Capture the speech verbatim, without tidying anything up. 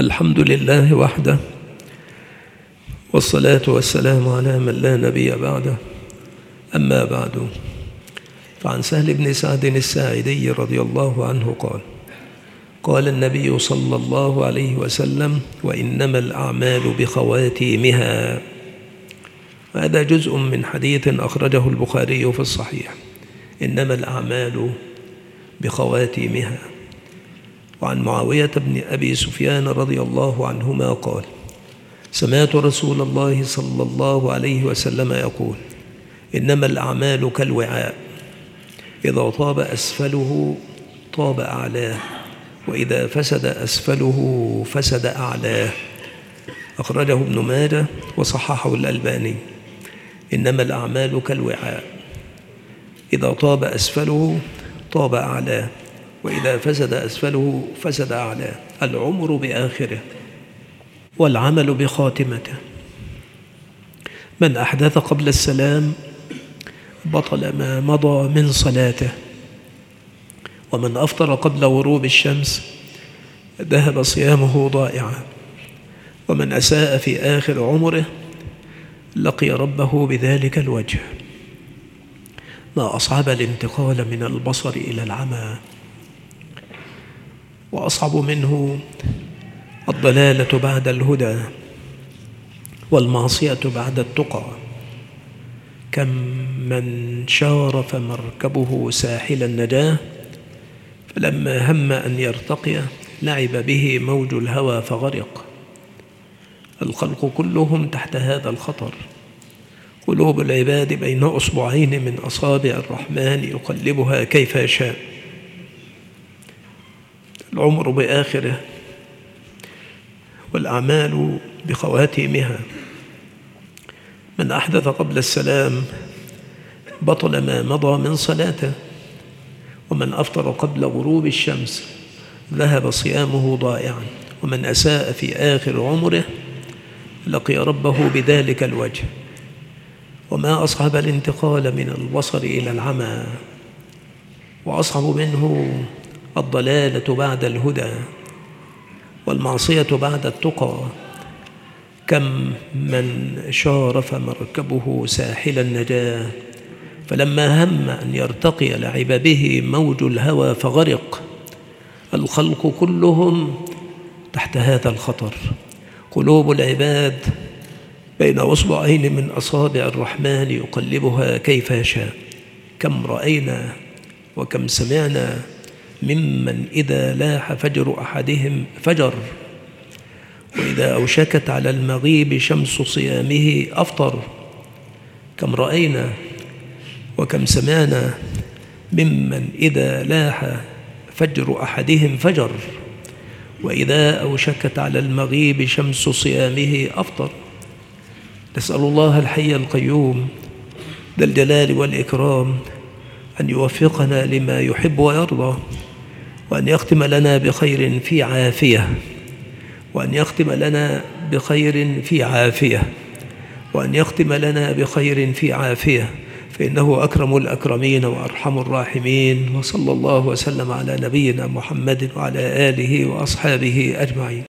الحمد لله وحده، والصلاة والسلام على من لا نبي بعده. أما بعد، فعن سهل بن سعد الساعدي رضي الله عنه قال: قال النبي صلى الله عليه وسلم: وإنما الأعمال بخواتيمها. هذا جزء من حديث أخرجه البخاري في الصحيح: إنما الأعمال بخواتيمها. وعن معاوية بن أبي سفيان رضي الله عنهما قال: سمعت رسول الله صلى الله عليه وسلم يقول: إنما الأعمال كالوعاء، إذا طاب أسفله طاب أعلاه، وإذا فسد أسفله فسد أعلاه. أخرجه ابن ماجه وصححه الألباني. إنما الأعمال كالوعاء، إذا طاب أسفله طاب أعلاه، وإذا فسد أسفله فسد أعلاه. العمر بآخره، والعمل بخاتمته. من أحدث قبل السلام بطل ما مضى من صلاته، ومن أفطر قبل غروب الشمس ذهب صيامه ضائعا، ومن أساء في آخر عمره لقي ربه بذلك الوجه. ما أصعب الانتقال من البصر إلى العمى، وأصعب منه الضلالة بعد الهدى، والمعصية بعد التقى. كم من شارف مركبه ساحل النجاة، فلما هم أن يرتقي لعب به موج الهوى فغرق. الخلق كلهم تحت هذا الخطر. قلوب العباد بين أصبعين من أصابع الرحمن يقلبها كيف يشاء. العمر بآخره، والأعمال بخواتيمها. من أحدث قبل السلام بطل ما مضى من صلاته، ومن أفطر قبل غروب الشمس ذهب صيامه ضائعا، ومن أساء في آخر عمره لقي ربه بذلك الوجه. وما أصعب الانتقال من البصر إلى العمى، وأصعب منه الضلالة بعد الهدى، والمعصية بعد التقى. كم من شارف مركبه ساحل النجاة، فلما هم أن يرتقي لعب به موج الهوى فغرق. الخلق كلهم تحت هذا الخطر. قلوب العباد بين أصبعين من أصابع الرحمن يقلبها كيف يشاء. كم رأينا وكم سمعنا ممن إذا لاح فجر أحدهم فجر، وإذا أوشكت على المغيب شمس صيامه أفطر. كم رأينا وكم سمعنا ممن إذا لاح فجر أحدهم فجر، وإذا أوشكت على المغيب شمس صيامه أفطر. نسأل الله الحي القيوم ذا الجلال والإكرام أن يوفقنا لما يحب ويرضى، وأن يختم لنا بخير في عافية، وأن يختم لنا بخير في عافية، وأن يختم لنا بخير في عافية، فإنه أكرم الأكرمين وأرحم الراحمين. وصلى الله وسلم على نبينا محمد وعلى آله وأصحابه أجمعين.